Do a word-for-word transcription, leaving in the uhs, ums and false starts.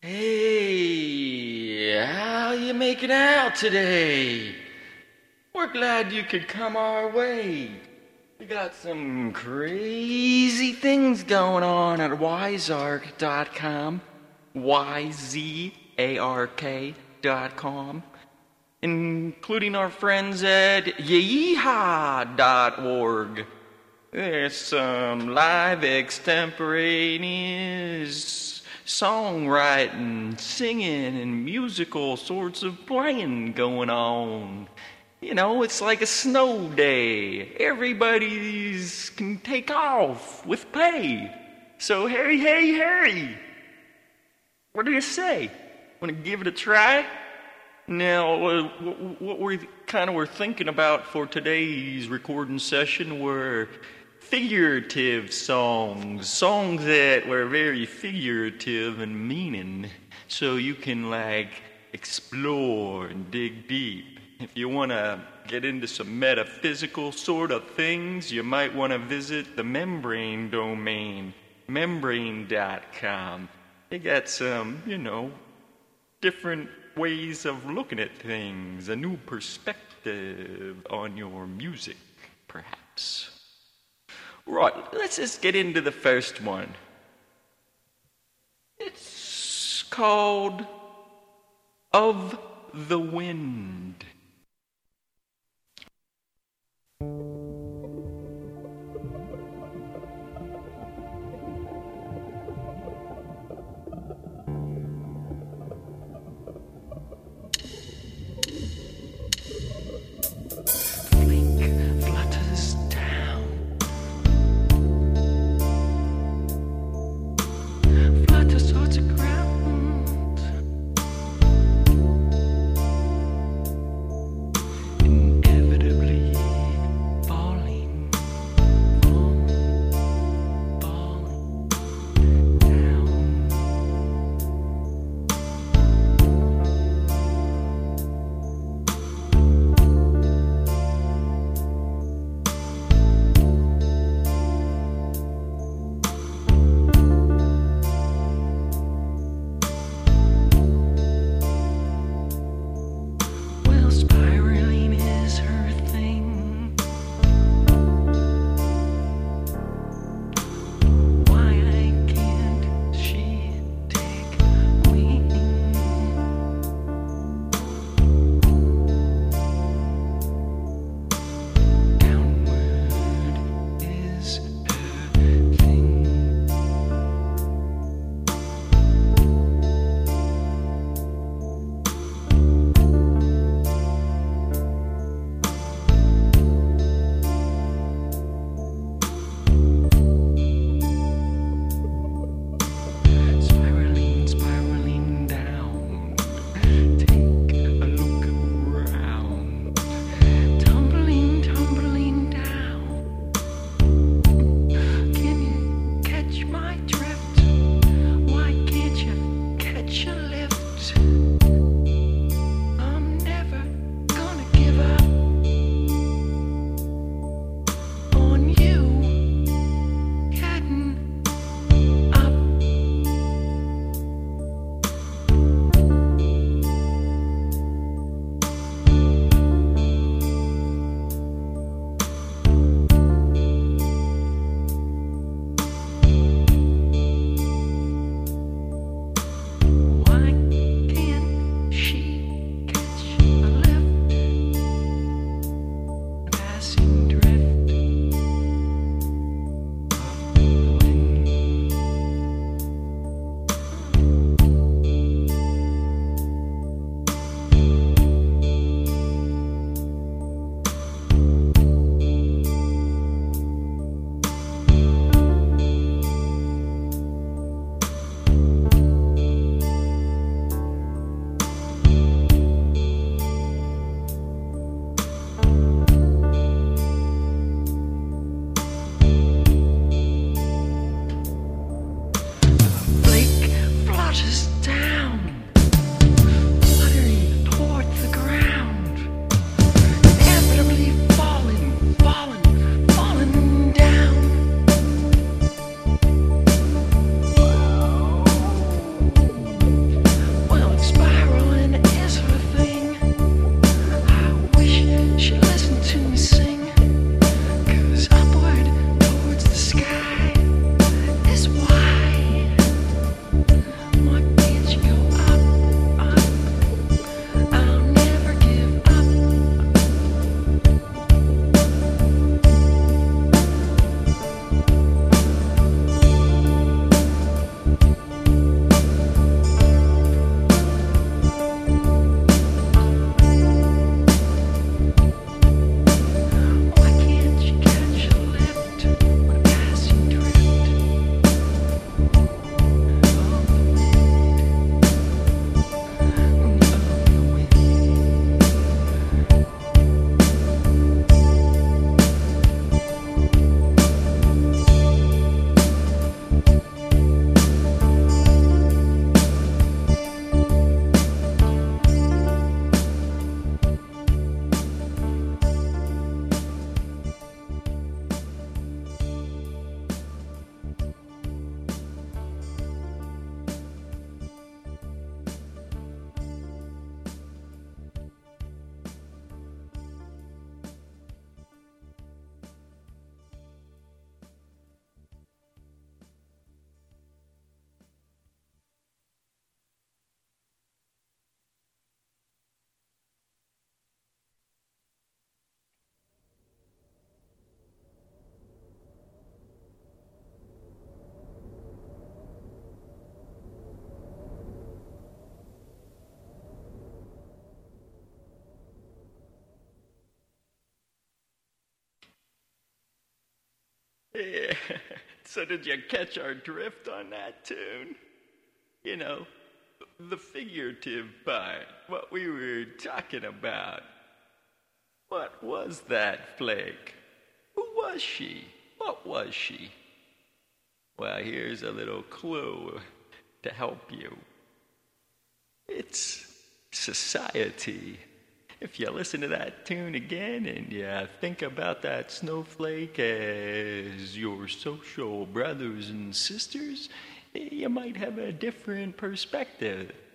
Hey, how you making out today? We're glad you could come our way. We got some crazy things going on at Wizark dot com. Y Z A R K dot com. Including our friends at yeehaw dot org. There's some live extemporaneous songwriting, singing, and musical sorts of playing going on. You know, it's like a snow day. Everybody's can take off with pay. So hey, hey, hey! What do you say? Want to give it a try? Now, uh, what we kind of were thinking about for today's recording session were figurative songs, songs that were very figurative in meaning, so you can like explore and dig deep. If you want to get into some metaphysical sort of things, you might want to visit the Membrane domain, membrane dot com. They got some, you know, different ways of looking at things, a new perspective on your music, perhaps. Right, let's just get into the first one. It's called Of the Wind. Yeah. So did you catch our drift on that tune? You know, the figurative part, what we were talking about. What was that flake? Who was she? What was she? Well, here's a little clue to help you. It's society. If you listen to that tune again and you think about that snowflake as your social brothers and sisters, you might have a different perspective.